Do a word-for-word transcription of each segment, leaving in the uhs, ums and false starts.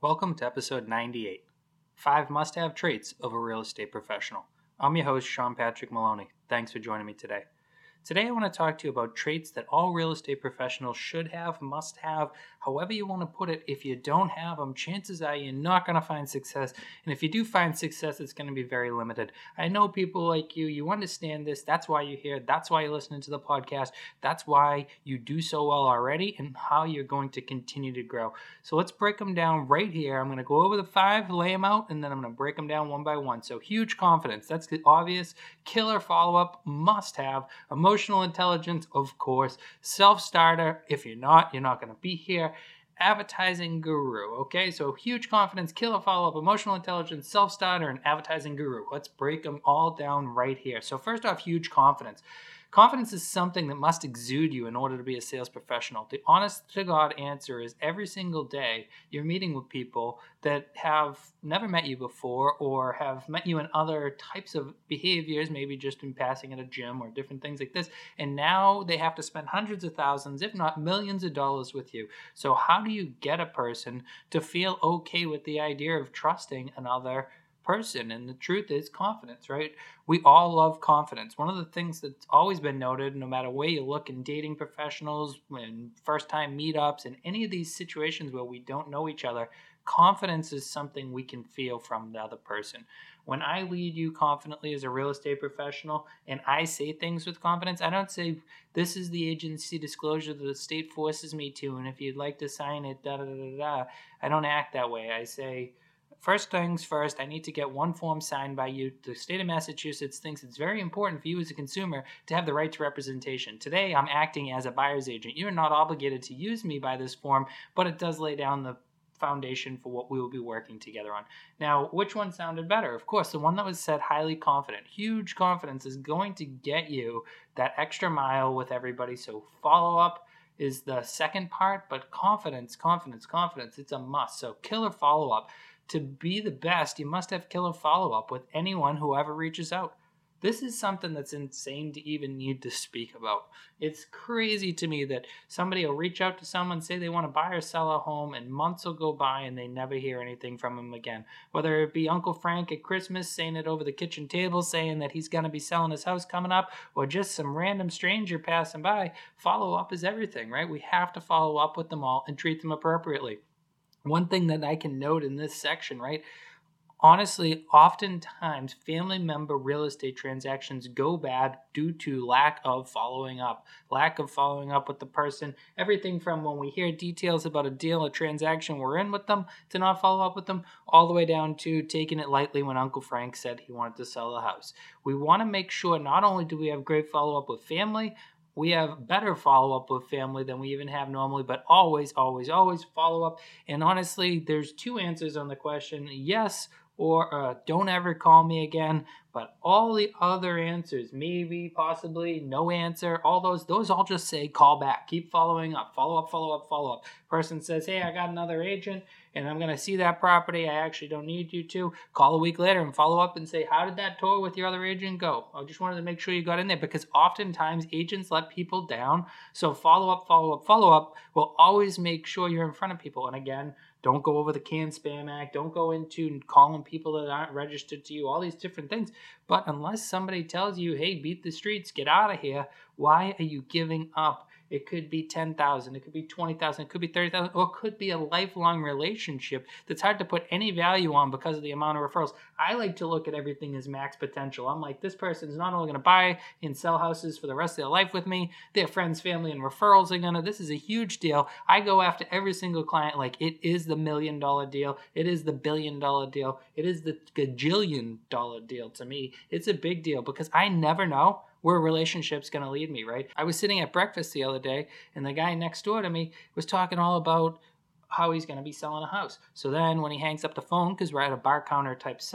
Welcome to episode ninety-eight, Five Must-Have Traits of a Real Estate Professional. I'm your host, Sean Patrick Maloney. Thanks for joining me today. Today I want to talk to you about traits that all real estate professionals should have, must have, however you want to put it. If you don't have them, chances are you're not going to find success. And if you do find success, it's going to be very limited. I know people like you, you understand this. That's why you're here. That's why you're listening to the podcast. That's why you do so well already and how you're going to continue to grow. So let's break them down right here. I'm going to go over the five, lay them out, and then I'm going to break them down one by one. So huge confidence. That's the obvious. Killer follow-up, must have. Emotional intelligence, of course. Self-starter. If you're not, you're not going to be here. Advertising guru. Okay, so huge confidence, killer follow-up, emotional intelligence, self-starter, and advertising guru. Let's break them all down right here. So first off, huge confidence. Confidence is something that must exude you in order to be a sales professional. The honest to God answer is every single day you're meeting with people that have never met you before or have met you in other types of behaviors, maybe just in passing at a gym or different things like this. And now they have to spend hundreds of thousands, if not millions of dollars with you. So how do you get a person to feel okay with the idea of trusting another person? And the truth is confidence, right? We all love confidence. One of the things that's always been noted, no matter where you look in dating professionals, when first time meetups, and any of these situations where we don't know each other, confidence is something we can feel from the other person. When I lead you confidently as a real estate professional and I say things with confidence, I don't say, this is the agency disclosure that the state forces me to, and if you'd like to sign it, da da da da. I don't act that way. I say, first things first, I need to get one form signed by you. The state of Massachusetts thinks it's very important for you as a consumer to have the right to representation. Today, I'm acting as a buyer's agent. You're not obligated to use me by this form, but it does lay down the foundation for what we will be working together on. Now, which one sounded better? Of course, the one that was said highly confident. Huge confidence is going to get you that extra mile with everybody. So follow up is the second part, but confidence, confidence, confidence, it's a must. So killer follow up. To be the best, you must have killer follow-up with anyone who ever reaches out. This is something that's insane to even need to speak about. It's crazy to me that somebody will reach out to someone, say they want to buy or sell a home, and months will go by and they never hear anything from them again. Whether it be Uncle Frank at Christmas saying it over the kitchen table, saying that he's going to be selling his house coming up, or just some random stranger passing by, follow-up is everything, right? We have to follow up with them all and treat them appropriately. One thing that I can note in this section, right? Honestly, oftentimes family member real estate transactions go bad due to lack of following up. Lack of following up with the person. Everything from when we hear details about a deal, a transaction we're in with them, to not follow up with them, all the way down to taking it lightly when Uncle Frank said he wanted to sell the house. We want to make sure not only do we have great follow-up with family, we have better follow-up with family than we even have normally, but always, always, always follow up. And honestly, there's two answers on the question, yes or uh, don't ever call me again. But all the other answers, maybe, possibly, no answer, all those, those all just say call back. Keep following up, follow up, follow up, follow up. Person says, hey, I got another agent and I'm going to see that property. I actually don't need you to. Call a week later and follow up and say, how did that tour with your other agent go? I just wanted to make sure you got in there, because oftentimes agents let people down. So follow up, follow up, follow up will always make sure you're in front of people. And again, don't go over the Can Spam Act. Don't go into calling people that aren't registered to you, all these different things. But unless somebody tells you, hey, beat the streets, get out of here, why are you giving up? It could be ten thousand, it could be twenty thousand, it could be thirty thousand, or it could be a lifelong relationship that's hard to put any value on because of the amount of referrals. I like to look at everything as max potential. I'm like, this person's not only going to buy and sell houses for the rest of their life with me, their friends, family, and referrals are going to, this is a huge deal. I go after every single client like it is the million dollar deal, it is the billion dollar deal, it is the gajillion dollar deal to me. It's a big deal because I never know where a relationship's going to lead me, right? I was sitting at breakfast the other day, and the guy next door to me was talking all about how he's going to be selling a house. So then when he hangs up the phone, because we're at a bar counter type setup,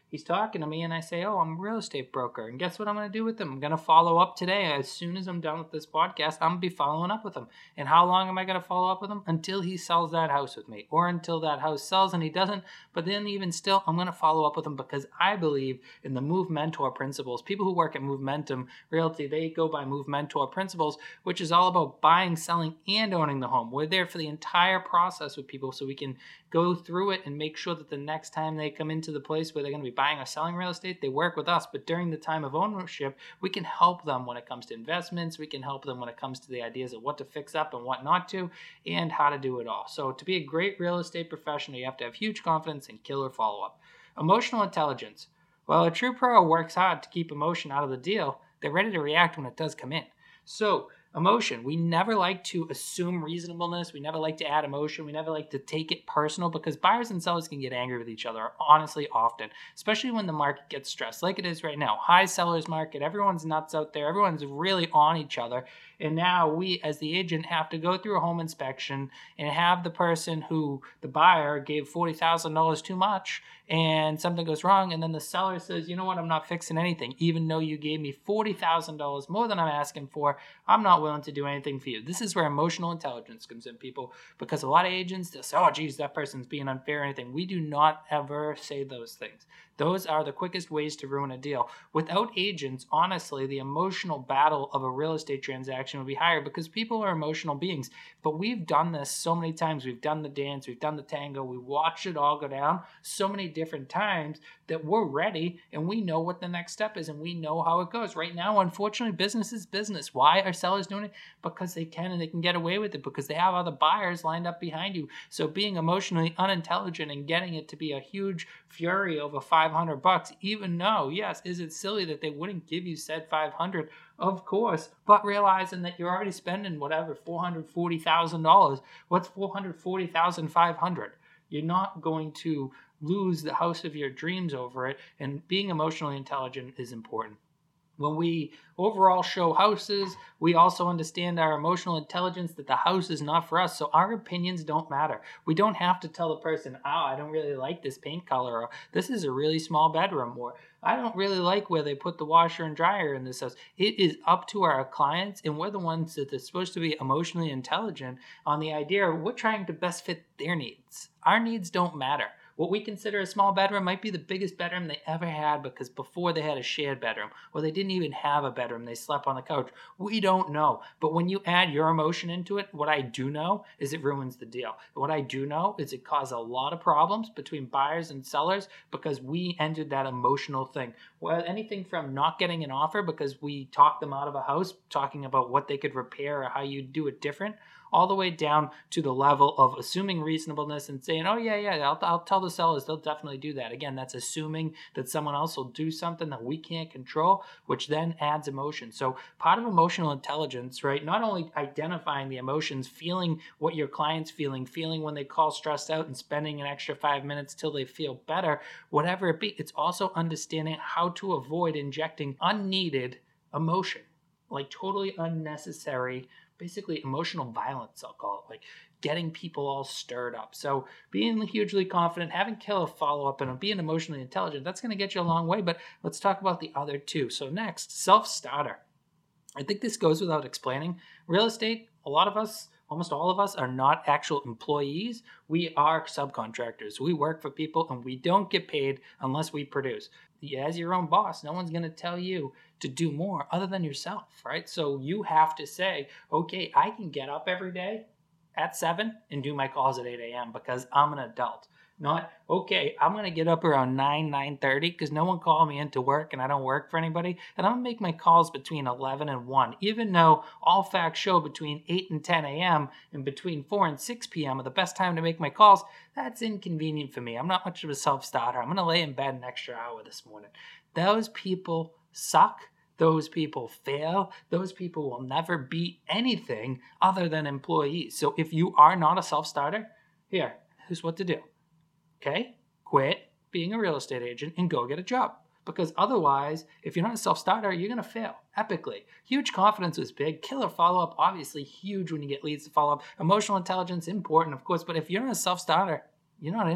He's talking to me and I say, oh, I'm a real estate broker. And guess what I'm going to do with him? I'm going to follow up today. As soon as I'm done with this podcast, I'm going to be following up with him. And how long am I going to follow up with him? Until he sells that house with me, or until that house sells and he doesn't. But then even still, I'm going to follow up with him because I believe in the Move Mentor principles. People who work at Movementum Realty, they go by Move Mentor principles, which is all about buying, selling, and owning the home. We're there for the entire process with people so we can go through it and make sure that the next time they come into the place where they're going to be buying or selling real estate, they work with us. But during the time of ownership, we can help them when it comes to investments. We can help them when it comes to the ideas of what to fix up and what not to, and how to do it all. So to be a great real estate professional, you have to have huge confidence and killer follow-up. Emotional intelligence. Well, a true pro works hard to keep emotion out of the deal. They're ready to react when it does come in. So emotion, we never like to assume reasonableness. We never like to add emotion. We never like to take it personal, because buyers and sellers can get angry with each other, honestly, often, especially when the market gets stressed like it is right now. High sellers market, everyone's nuts out there. Everyone's really on each other. And now we, as the agent, have to go through a home inspection and have the person who, the buyer, gave forty thousand dollars too much and something goes wrong. And then the seller says, you know what, I'm not fixing anything. Even though you gave me forty thousand dollars more than I'm asking for, I'm not willing to do anything for you. This is where emotional intelligence comes in, people, because a lot of agents, they'll say, oh, geez, that person's being unfair or anything. We do not ever say those things. Those are the quickest ways to ruin a deal. Without agents, honestly, the emotional battle of a real estate transaction would be higher, because people are emotional beings. But we've done this so many times. We've done the dance, we've done the tango, we watched it all go down so many different times that we're ready and we know what the next step is and we know how it goes. Right now, unfortunately, business is business. Why are sellers doing it? Because they can, and they can get away with it because they have other buyers lined up behind you. So being emotionally unintelligent and getting it to be a huge fury over five hundred bucks, even though, yes, is it silly that they wouldn't give you said five hundred? Of course, but realizing that you're already spending whatever, four hundred forty thousand dollars. What's four hundred forty thousand five hundred? You're not going to lose the house of your dreams over it, and being emotionally intelligent is important. When we overall show houses, we also understand our emotional intelligence that the house is not for us. So our opinions don't matter. We don't have to tell the person, oh, I don't really like this paint color, or this is a really small bedroom, or I don't really like where they put the washer and dryer in this house. It is up to our clients, and we're the ones that are supposed to be emotionally intelligent on the idea of we're trying to best fit their needs. Our needs don't matter. What we consider a small bedroom might be the biggest bedroom they ever had, because before they had a shared bedroom, or they didn't even have a bedroom, they slept on the couch. We don't know. But when you add your emotion into it, what I do know is it ruins the deal. What I do know is it caused a lot of problems between buyers and sellers because we entered that emotional thing. Well, anything from not getting an offer because we talked them out of a house, talking about what they could repair or how you do it different, all the way down to the level of assuming reasonableness and saying, oh, yeah, yeah, I'll, I'll tell the sellers they'll definitely do that. Again, that's assuming that someone else will do something that we can't control, which then adds emotion. So part of emotional intelligence, right, not only identifying the emotions, feeling what your client's feeling, feeling when they call stressed out and spending an extra five minutes till they feel better, whatever it be, it's also understanding how to avoid injecting unneeded emotion, like totally unnecessary, basically emotional violence, I'll call it, like getting people all stirred up. So being hugely confident, having killer follow-up, and being emotionally intelligent, that's going to get you a long way. But let's talk about the other two. So next, self-starter. I think this goes without explaining. Real estate, a lot of us, almost all of us, are not actual employees. We are subcontractors. We work for people and we don't get paid unless we produce. As your own boss, no one's going to tell you to do more other than yourself, right? So you have to say, okay, I can get up every day at seven and do my calls at eight a.m. because I'm an adult. Not, okay, I'm going to get up around nine, nine thirty because no one called me into work and I don't work for anybody. And I'm going to make my calls between eleven and one, even though all facts show between eight and ten a.m. and between four and six p.m. are the best time to make my calls. That's inconvenient for me. I'm not much of a self-starter. I'm going to lay in bed an extra hour this morning. Those people suck. Those people fail. Those people will never be anything other than employees. So if you are not a self-starter, here, here's what to do. Okay? Quit being a real estate agent and go get a job. Because otherwise, if you're not a self-starter, you're going to fail epically. Huge confidence is big. Killer follow-up, obviously huge when you get leads to follow up. Emotional intelligence, important, of course. But if you're not a self-starter, you're not in it.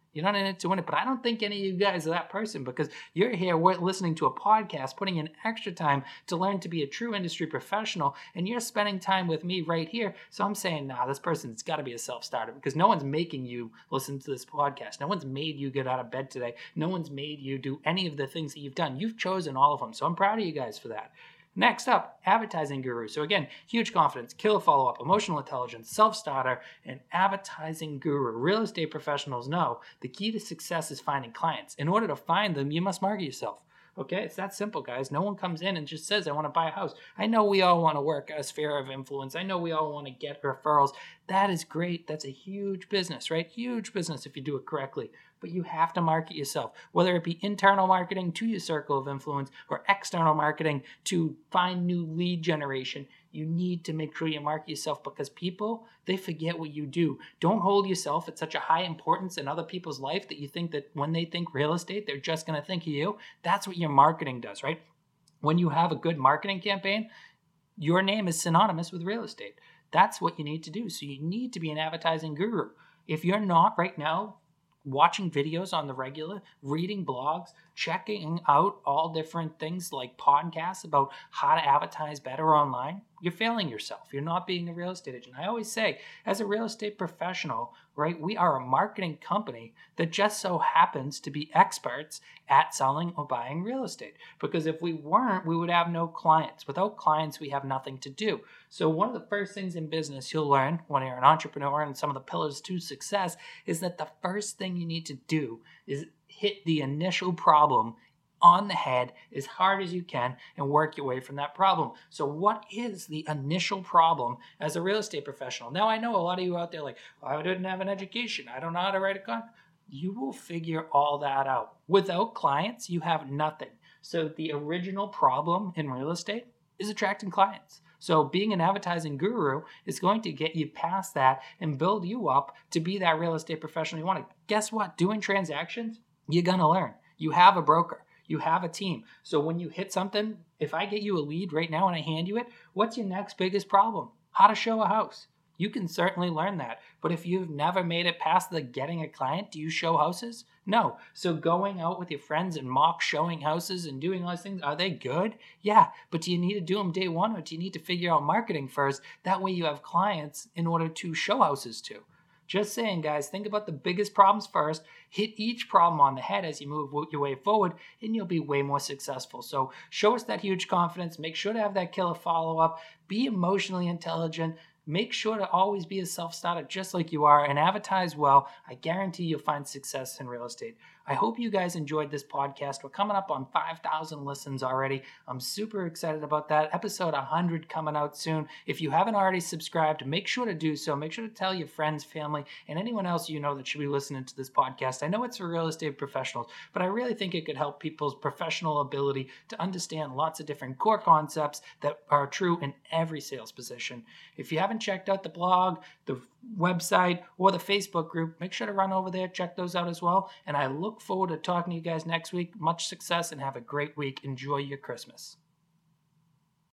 You're not in it to win it. But I don't think any of you guys are that person, because you're here we're listening to a podcast, putting in extra time to learn to be a true industry professional, and you're spending time with me right here. So I'm saying, nah, this person's got to be a self-starter, because no one's making you listen to this podcast. No one's made you get out of bed today. No one's made you do any of the things that you've done. You've chosen all of them. So I'm proud of you guys for that. Next up, advertising guru. So again, huge confidence, killer follow-up, emotional intelligence, self-starter, and advertising guru. Real estate professionals know the key to success is finding clients. In order to find them, you must market yourself. Okay, it's that simple, guys. No one comes in and just says, I want to buy a house. I know we all want to work a sphere of influence. I know we all want to get referrals. That is great. That's a huge business, right? Huge business if you do it correctly. But you have to market yourself, whether it be internal marketing to your circle of influence or external marketing to find new lead generation. You need to make sure you market yourself, because people, they forget what you do. Don't hold yourself at such a high importance in other people's life that you think that when they think real estate, they're just going to think of you. That's what your marketing does, right? When you have a good marketing campaign, your name is synonymous with real estate. That's what you need to do. So you need to be an advertising guru. If you're not right now, watching videos on the regular, reading blogs, checking out all different things like podcasts about how to advertise better online, you're failing yourself. You're not being a real estate agent. I always say, as a real estate professional, right, we are a marketing company that just so happens to be experts at selling or buying real estate. Because if we weren't, we would have no clients. Without clients, we have nothing to do. So one of the first things in business you'll learn when you're an entrepreneur, and some of the pillars to success, is that the first thing you need to do is hit the initial problem on the head as hard as you can and work your way from that problem. So what is the initial problem as a real estate professional? Now, I know a lot of you out there like, oh, I didn't have an education. I don't know how to write a contract. You will figure all that out. Without clients, you have nothing. So the original problem in real estate is attracting clients. So being an advertising guru is going to get you past that and build you up to be that real estate professional you want to. Guess what? Doing transactions, you're going to learn. You have a broker. You have a team. So when you hit something, if I get you a lead right now and I hand you it, what's your next biggest problem? How to show a house. You can certainly learn that. But if you've never made it past the getting a client, do you show houses? No. So going out with your friends and mock showing houses and doing all those things, are they good? Yeah. But do you need to do them day one, or do you need to figure out marketing first? That way you have clients in order to show houses to. Just saying, guys, think about the biggest problems first, hit each problem on the head as you move your way forward, and you'll be way more successful. So show us that huge confidence. Make sure to have that killer follow-up. Be emotionally intelligent. Make sure to always be a self-starter just like you are, and advertise well. I guarantee you'll find success in real estate. I hope you guys enjoyed this podcast. We're coming up on five thousand listens already. I'm super excited about that. Episode one hundred coming out soon. If you haven't already subscribed, make sure to do so. Make sure to tell your friends, family, and anyone else you know that should be listening to this podcast. I know it's for real estate professionals, but I really think it could help people's professional ability to understand lots of different core concepts that are true in every sales position. If you haven't checked out the blog, the website, or the Facebook group, make sure to run over there, check those out as well. And I look forward to talking to you guys next week. Much success and have a great week. Enjoy your Christmas.